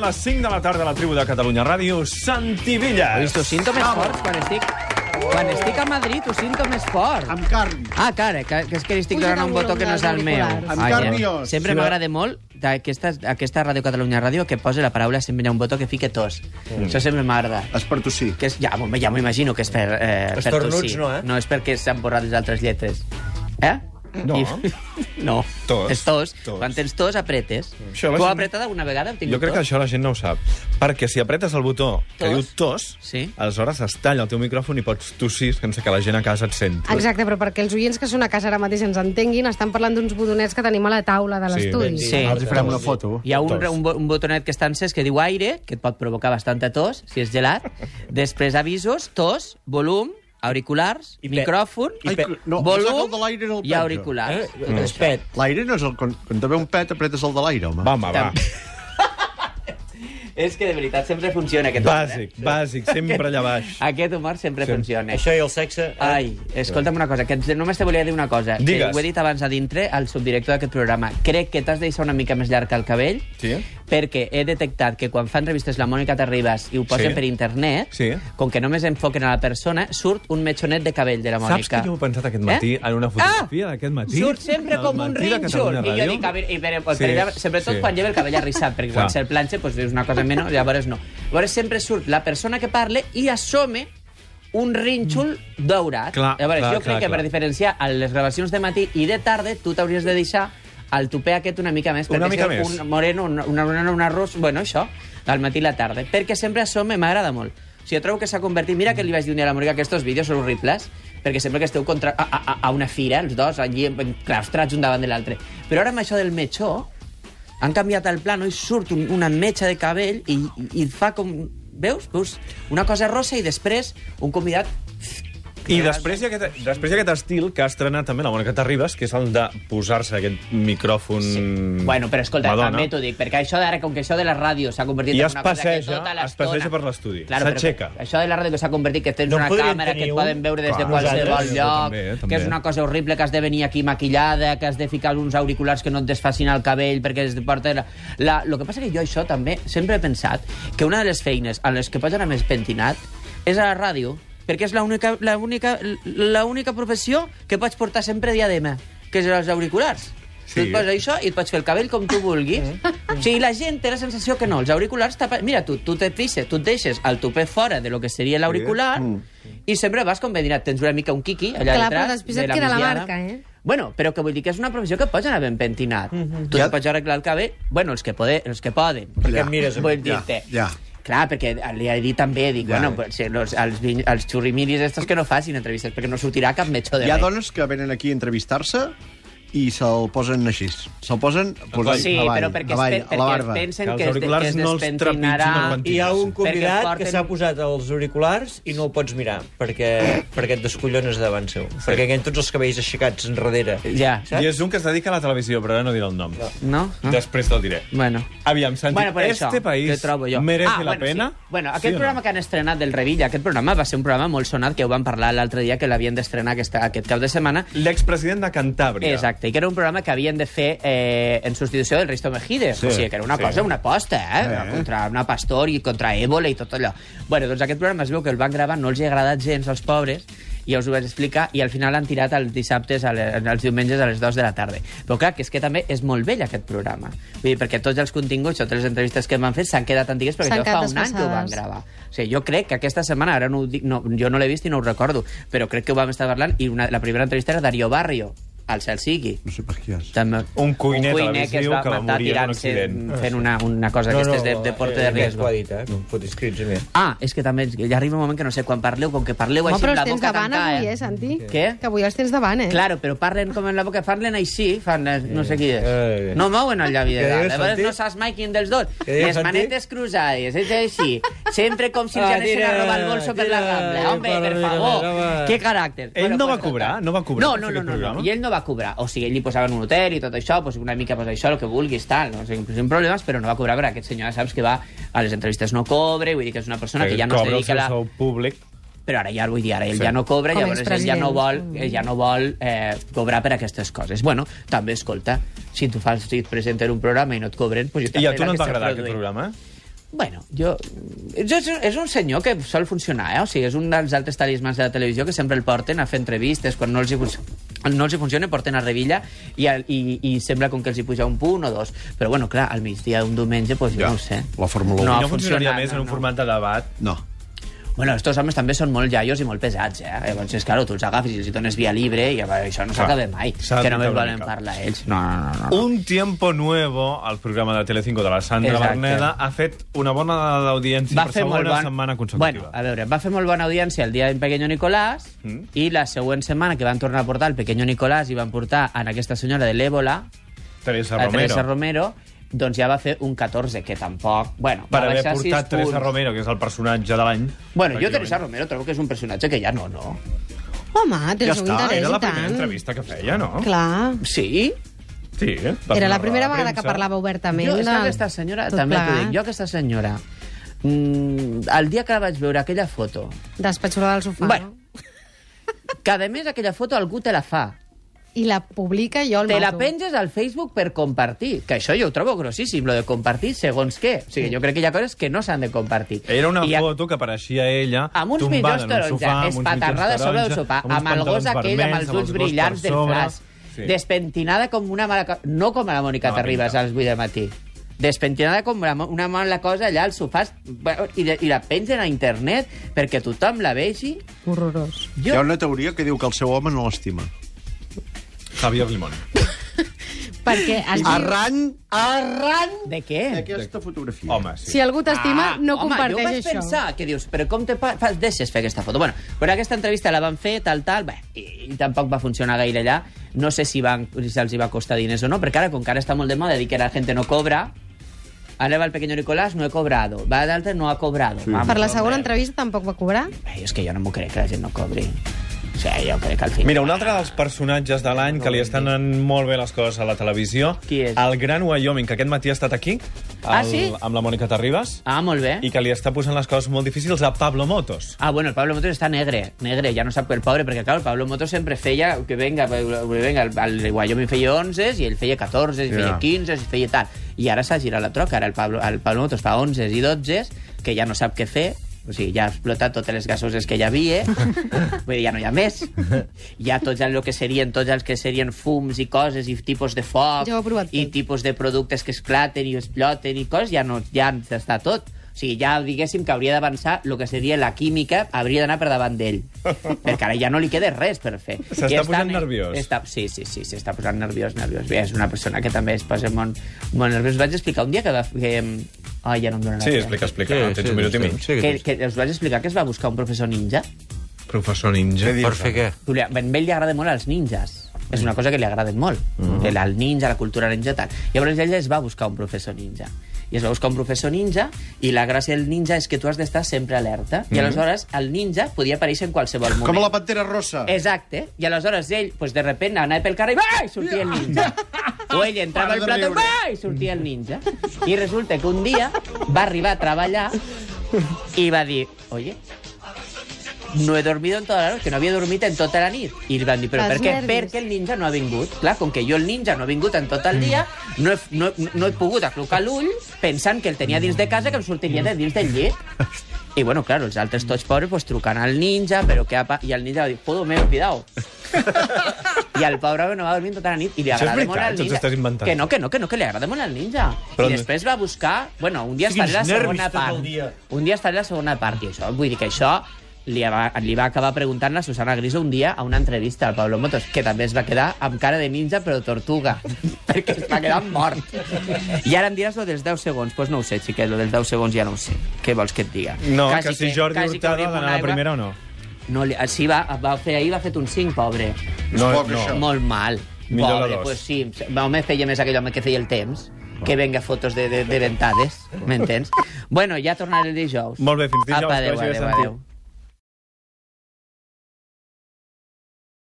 les 5 de la tarda a la tribu de Catalunya Ràdio, Santi Villa. Ho sento més fort quan estic a Madrid, ho sento més fort. Amb carn. Ah, cara, que és que li estic donant un botó que no és el meu. Amb carn i os. Sempre m'agrada molt d'aquesta Ràdio Catalunya Ràdio que posa la paraula, sempre hi ha un botó que fique tos. Això sempre m'agrada. És per tossir. Que és, ja m'ho imagino que és per tossir. No, no és perquè s'han borrat les altres lletres. No. No. Tos. És tos. Tos. Quan tens tos, apretes. Això la Tu has gent- apretat alguna vegada? Jo crec que això la gent no ho sap. Perquè si apretes el botó que Tos. diu tos, Sí. aleshores es talla el teu micròfon i pots tossir sense que la gent a casa et senti. Exacte, però perquè els oients que són a casa ara mateix ens entenguin, estan parlant d'uns botonets que tenim a la taula de l'estudi. Sí. Els hi farem una foto. Hi ha Tos. un botonet que està encès que diu aire, que et pot provocar bastanta tos, si és gelat. Després avisos, tos, volum, auriculars, I micròfon, Ai, no, pensava que el volum de l'aire era el i pet, auriculars. És pet. L'aire no és el... Quan te ve un pet, apretes el de l'aire, home. Va, home, va. És que de veritat sempre funciona aquest Bàsic, sempre allà baix. Aquest humor sempre funciona. Això i el sexe... Ai, escolta'm una cosa, que només te volia dir una cosa. Digues. Que ho he dit abans a dintre, al subdirector d'aquest programa. Crec que t'has de deixar una mica més llarg el cabell, Sí? perquè he detectat que quan fa entrevistes la Mònica Terribas i ho posen Sí. per internet, Sí. com que només enfoquen a la persona, surt un metxonet de cabell de la Saps Mònica. que jo ho he pensat aquest matí en una fotografia d'aquest matí? Surt sempre Del com un matí de rínxol. Catalunya I jo Ràdio? dic, a veure, Sí, sobretot sí. quan lleva el cabell arrissat, perquè Clar. quan se'l planxa, doncs és una cosa menys, llavors no. Llavors sempre surt la persona que parla i assome un rínxol daurat. Clar, Llavors, clar, jo crec clar, que per clar. diferenciar a les gravacions de matí i de tarda, tu t'hauries de deixar el tupé aquest una mica més. Una perquè mica és més. Un moreno, un arròs... Bueno, això, al matí i la tarda. Perquè sempre assome, m'agrada molt. O sigui, trobo que s'ha convertit... Mira que li vaig dir un dia a la Mònica que estos vídeos són horribles, perquè sempre que esteu a una fira, els dos, allí claustrats un davant de l'altre. Però ara amb això del metxó, han canviat el plano i surt una metxa de cabell i fa com... Veus? Una cosa rosa i després un convidat... I després hi ha aquest estil que ha estrenat també la Mònica Terribas, que és el de posar-se aquest micròfon... Bueno, però escolta, Madonna. també t'ho dic, perquè això d'ara, com que això de la ràdio s'ha convertit I en es una cosa que passeja, tota es passeja per l'estudi. Claro, però S'aixeca. això de la ràdio que s'ha convertit que tens No una podríem càmera que tenir et un? poden veure des de Clar, qualsevol nosaltres, lloc, també. que és una cosa horrible, que has de venir aquí maquillada, que has de ficar uns auriculars que no et desfacin el cabell perquè es porta... Lo que passa que jo això també sempre he pensat que una de les feines a les que pots anar més pentinat és a la ràdio, perquè és l'única professió que pots portar sempre diadema, que és els auriculars. Sí. Tu et poses això i et pots fer el cabell com tu vulguis. O sigui, la gent té la sensació que no. Els auriculars... Mira, tu et deixes el tupé fora de lo que seria l'auricular i sempre vas com ben dinat. Tens una mica un quiqui allà Clar, detrás. però després de et queda la migdiada. marca, eh? Bueno, però que vull dir que és una professió que pots anar ben pentinat. Tu Ja. et pots arreglar el cabell... Bueno, els que poden. Perquè em mires a mi. Vull dir-te... Ja. Clar, perquè li he dit també, dic, Ja. bueno, pues, els xurrimiris estos que no facin entrevistes, perquè no sortirà cap metxó de Hi ha res. dones que venen aquí a entrevistar-se i se'l posen així. Se'l posen posant Sí, avall, però perquè, avall, a la perquè barba. pensen Que els que es auriculars no els despentinarà... trepitgin el ventil. Hi ha un Perquè convidat porten- que s'ha posat els auriculars i no el pots mirar, perquè et descollones davant seu. Perquè hi ha tots els cabells aixecats enrere. Ja, I saps? és un que es dedica a la televisió, però ara no diré el nom. No? Després te'l diré. Bueno. Aviam, Santi, Bueno, per este això, país que trobo jo. merece la bueno, pena? Sí. Bueno, Sí aquest o no? programa que han estrenat del Revilla, aquest programa va ser un programa molt sonat, que ho vam parlar l'altre dia, que l'havien d'estrenar aquest cap de setmana. L'expresident de Cantàbria. Exacte, i que era un programa que havien de fer en substitució del Risto Mejide. Sí, O sigui, que era una sí. cosa, una aposta, contra una pastor i contra Ébola i tot allò. Bueno, doncs aquest programa es veu que el van gravar, no els hi ha agradat gens als pobres, i ja us ho vaig explicar, i al final han tirat els dissabtes, els diumenges a les 2 de la tarda. Però clar, que és que també és molt vell aquest programa. Vull dir, perquè tots els continguts, totes les entrevistes que m'han fet s'han quedat antigues, perquè S'han això fa quedat un any que ho van desfasades. gravar. O sigui, jo crec que aquesta setmana, ara no ho dic, no, jo no l'he vist i no ho recordo, però crec que ho vam estar parlant, i la primera entrevista era Darío Barrio, al Celsiqui. No sé per qui és. També, Un cuiner que es televisiu va que va matar morir en un tirant-se accident. fent una cosa d'aquestes de deporte de riesgo. Ho ha dit, no em fotis crits a mi. Ah, és que també ja arriba un moment que no sé, quan parleu, com que parleu Home, així però amb la els tens boca davant tancada... avui, Santi? Què? Que avui els tens davant, eh? Claro, però parlen com en la boca, parlen així, fan, no sé qui és. Eh. No mouen el llavi de Què dalt. dius, Llavors Santi? no saps mai quin dels dos. Què dius, Les Santi? manetes cruzades, és així. Sempre com si els anessin a robar el bolso per la Rambla. Home, per favor. Que caràcter. Ell no va pues, cobrar? No va cobrar No, per no, fer no, aquest no, programa? I ell no va cobrar. O sigui, ell li posava en un hotel i tot això, pues una mica pues això, el que vulguis, tal, no sé, sin problemes, però no va cobrar, perquè aquest senyor ja saps que va a les entrevistes no cobre, vull dir que és una persona que ja no es cobra el dedica a seu la... sou públic. Però ara ja, vull dir, ara ell Sí. ja no cobra, Com llavors ell ja expresident. no vol cobrar per aquestes coses. Bueno, també, escolta, si tu et presenten un programa i no et cobren, pues jo I a tu també no et va que agradar s'ha aquest produït. programa? Bueno, és un senyor que sol funcionar, O sigui, és un dels altres talismans de la televisió que sempre el porten a fer entrevistes, quan no els hi funciona, porten a revilla i sembla com que els hi puja un punt o dos. Però, bueno, clar, al migdia d'un diumenge, doncs jo no ho sé. La Fórmula 1. No funcionaria més en un format de debat? No. Bueno, estos homes també són molt iaios i molt pesats, Llavors, és clar, tu els agafis i els dones via libre i això no s'acaba mai. Que només volen parlar ells. No. Un tiempo nuevo, al programa de Telecinco de la Sandra Berneda, ha fet una bona audiència per segona setmana consecutiva. Bueno, a veure, va fer molt bona audiència el dia del Pequeño Nicolás i la següent setmana que van tornar a portar el Pequeño Nicolás i van portar a aquesta senyora de l'Ébola, Teresa Romero, doncs ja va fer un 14, que tampoc... Bueno, per va haver baixar portat 6 Teresa punts. Romero, que és el personatge de l'any. Bueno, jo Teresa Romero trobo que és un personatge que ja no. Home, té el seu interès Era i la primera tant. entrevista que feia, no? Clar. Sí? Sí. Era la primera vegada que parlava obertament. Jo, aquesta senyora, també t'ho dic, aquesta senyora, el dia que la vaig veure, aquella foto... Despatxurada al sofà, Bueno, que a més aquella foto algú te la fa. I la publica, jo el Te la mato. penges al Facebook per compartir. Que això jo ho trobo grossíssim, lo de compartir segons què. O sigui, jo crec que hi ha coses que no s'han de compartir. Era una foto que apareixia ella amb uns tombada mitjons en el sofà, taronja, espatarrada sobre el sofà, amb el gos aquell, amb els ulls brillants del flash, despentinada com una mala... No com a la Mònica Terribas a les 8 del matí. Despentinada com una mala cosa allà al sofà i la pengen a internet perquè tothom la vegi. Horrorós. Hi ha una teoria que diu que el seu home no l'estima. Javier Limón. Perquè es diu... Arran De què? d'aquesta fotografia. Home, sí. Si algú t'estima, no home, comparteix jo vaig això. pensar que dius, però com te deixes fer aquesta foto? Bueno, però aquesta entrevista la van fer, bé, i tampoc va funcionar gaire allà. No sé si els hi va costar diners o no, perquè ara, com que ara està molt de moda dir que la gent no cobra, ara va el Pequeño Nicolás, no he cobrado. Va l'altre, no ha cobrado. Sí. Per la segona entrevista tampoc va cobrar? És que jo no m'ho crec que la gent no cobri. O sigui, jo crec que al final... Mira, un altre dels personatges de l'any que li estan anant molt bé les coses a la televisió, Qui és? el Gran Wyoming, que aquest matí ha estat aquí, sí? amb la Mònica Terribas, molt bé. i que li està posant les coses molt difícils a Pablo Motos. Bueno, el Pablo Motos està negre, ja no sap el pobre, perquè, clar, el Pablo Motos sempre feia que venga, el Wyoming feia 11 i ell feia 14, i feia 15, i feia tal. I ara s'ha girat la troca, ara el Pablo Motos fa 11 i 12, que ja no sap què fer, o sigui, ja ha explotat totes les gasoses que hi havia, vull dir, ja no hi ha més. Ja tots els que serien fums i coses, i tipus de foc, i tipus de productes que esclaten i exploten i coses, ja està tot. O sigui, ja diguéssim que hauria d'avançar el que seria la química, hauria d'anar per davant d'ell. Perquè ara ja no li queda res per fer. S'està posant nerviós. Sí, s'està posant nerviós. Bé, és una persona que també es posa molt nerviós. Vaig explicar un dia que... ja no em dóna la Sí, explica. Tens un minut i mig. Que us vaig explicar que es va buscar un professor ninja. Professor ninja? Per fer què? A ell li agrada molt als ninjas. És una cosa que li agrada molt. El ninja, la cultura ninja, tal. Llavors ell es va buscar un professor ninja. I es va buscar un professor ninja, i la gràcia del ninja és que tu has d'estar sempre alerta. I aleshores el ninja podia aparèixer en qualsevol moment. Com la Pantera Rosa. Exacte. I aleshores ell, de repente, anava pel carrer i sortia el ninja. O ell entrava al plató i sortia el ninja. I resulta que un dia va arribar a treballar i va dir, oye, no he dormido en toda la noche, que no havia dormit en tota la nit. I li van dir, però per què? Perquè el ninja no ha vingut. Clar, com que jo el ninja no ha vingut en tot el dia, no he pogut aclucar l'ull pensant que el tenia dins de casa, que em sortiria de dins del llit. I, bueno, clar, els altres tots pobres trucant al ninja, però què i el ninja va dir, joder, me he olvidado. I el pobre no va dormir tota la nit i li agrada molt al ninja. Que no, que li agrada molt al ninja. I després va buscar... Bueno, un dia estaré a la segona part. Un dia estaré a la segona part, i això, vull dir que això li va acabar preguntant la Susana Griso un dia a una entrevista al Pablo Motos, que també es va quedar amb cara de ninja però tortuga, perquè es va quedar mort. I ara em diràs lo dels 10 segons. Doncs no ho sé, xiquet, lo dels 10 segons ja no ho sé. Què vols que et diga? No, que si Jordi Hurtado ha d'anar a la primera o no? No, sí, va fet un 5, pobre. No. Molt mal. Millor pobre, la 2. Pues sí, home, feia més aquell home que feia el temps, que venga fotos de ventades, m'entens? Bueno, ja tornaré el dijous. Molt bé, fins dijous. Apa, adéu.